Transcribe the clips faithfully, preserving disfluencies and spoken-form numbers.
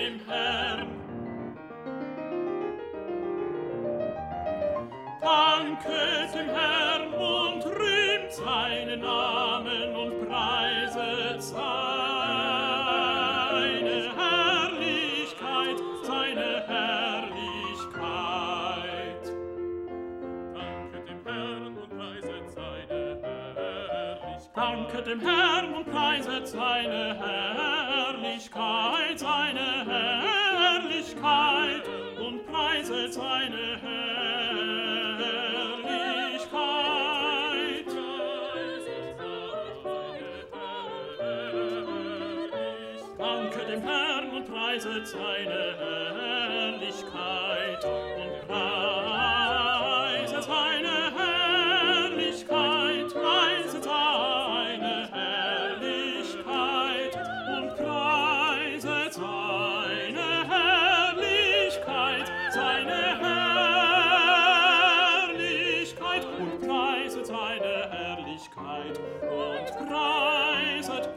dem Herrn. Danket dem Herrn und rühmt seinen Namen und preiset seine Herrlichkeit, seine Herrlichkeit. Danket dem Herrn und preiset seine Herrlichkeit. Danket dem Herrn und preiset seine Herrlichkeit, seine Herrlichkeit und preiset seine Herrlichkeit. Danket dem Herrn und preiset seine Herrlichkeit und preiset seine Herrlichkeit, preiset seine Herrlichkeit und preiset seine Herrlichkeit, seine Herrlichkeit und preiset seine Herrlichkeit und preiset,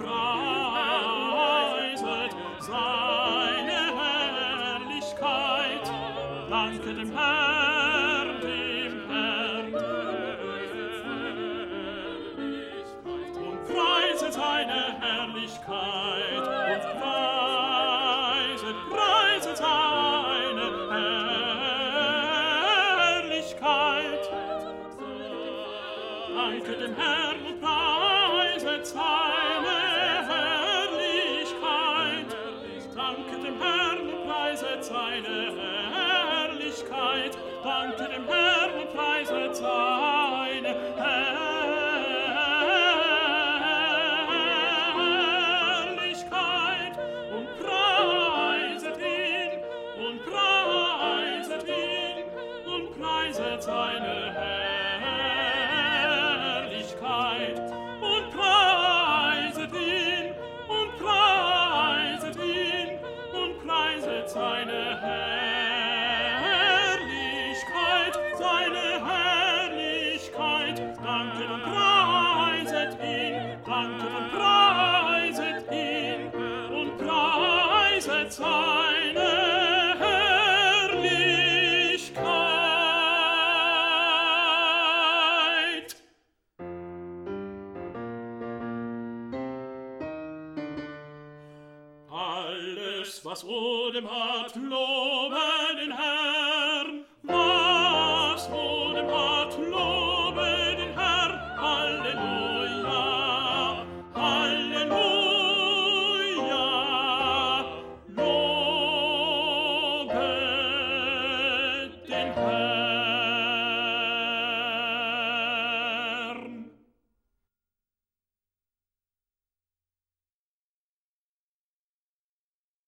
preiset seine Herrlichkeit. Danke dem Herrn, dem Herrn, und preiset seine Herrlichkeit und preiset, preiset seine Herrlichkeit. Danke dem Herrn und preiset seine Herrlichkeit. Danke dem Herrn und preiset seine Herrlichkeit. Danke dem Herrn und preiset seine Herrlichkeit und preiset ihn und preiset ihn und preiset seine Herrlichkeit und preiset ihn und preiset ihn und preiset seine Herrlichkeit, seine Herrlichkeit. Danke und preiset ihn, danke und preiset ihn und preiset seine Herrlichkeit. Alles, was Odem hat, lobe den Herrn.